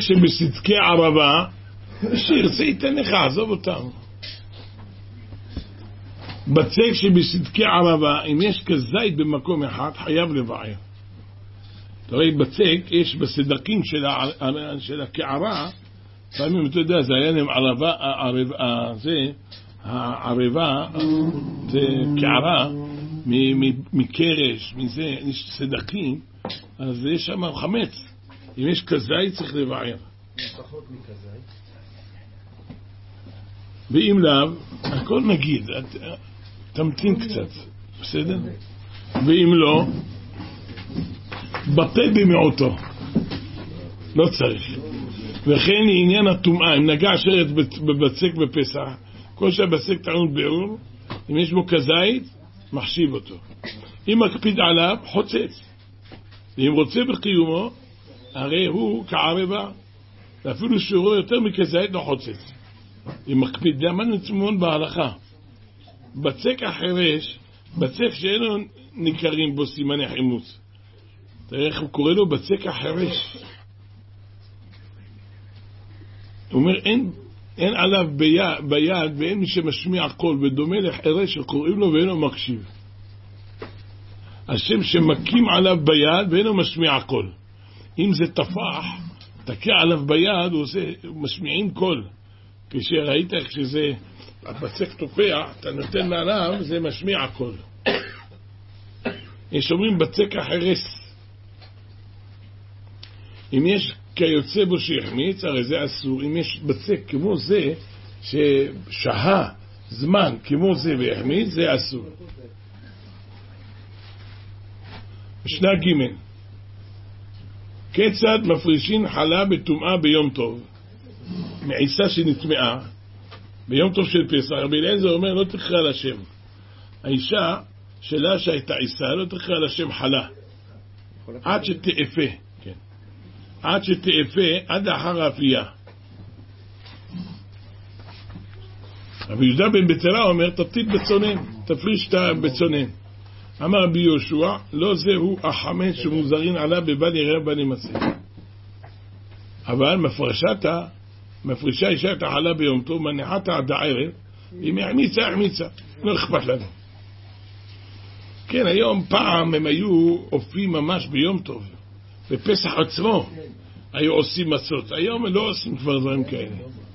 שבסדקי ערבה, שירצה ייתן לך, עזוב אותם. בצק שבסדקי ערבה, אם יש כזית במקום אחד, חייב לבער. תראי, בצק יש בסדקים של הקערה, פעמים אתה יודע, זה היה להם הערבה, זה קערה, מקרש, מזה, יש סדקים, אז יש שם חמץ. אם יש כזית צריך לבער. פחות מכזית. ואם לאו, הכל נגיד, תמתין קצת, בסדר? ואם לא, בפה במיעוטו, לא צריך. וכן עניין הטומאה, אם נגע שרת בבצק בפסח, כל שהבצק טעון ביעור, אם יש בו כזית, מחשיב אותו. אם מקפיד עליו, חוצץ. ואם רוצה בקיומו, הרי הוא כערבה, ואפילו שהוא יותר מכזית לא חוצץ. אם מקפיד, למה נצמון בהלכה? בצק החרש, בצק שאינו ניכרים בו סימני חימוץ. תראה איך הוא קורא לו בצק החרש. הוא אומר, אין עליו ביד ואין מי שמשמיע קול, ודומה לחרש שקוראים לו ואינו מקשיב. השם שמקים עליו ביד ואינו משמיע קול. אם זה תפח, תקע עליו ביד, הוא משמיעים קול. כשראית איך שזה הבצק תופח, אתה נותן מעליו, זה משמיע קול. יש אומרים בצק החרס. אם יש כיוצא בו שיחמיץ, הרי זה אסור. אם יש בצק כמו זה, ששהה זמן כמו זה ויחמיץ, זה אסור. משנה ג' כיצד מפרישין חלה בטומאה ביום טוב? מעיסה שנטמעה ביום טוב של פסח. רבי אליעזר אומר לא תקרא לשם. האישה שלה שהייתה עיסה לא תקרא לשם חלה עד שתאפה, כן. עד שתאפה, עד לאחר האפייה. רבי יהודה בן בתרה אומר תפתית בצונן, תפריש את הבצונן. אמר רבי יהושע לא זהו החמץ שמוזרין עליו בבל יראה בני מסך. אבל מפרישה אישה את החלה ביום טוב, מניחת עד הערב, אם החמיצה, לא אכפת לנו. כן, היום פעם הם היו אופים ממש ביום טוב, בפסח עצמו היו עושים מצות, היום הם לא עושים כבר דברים כאלה.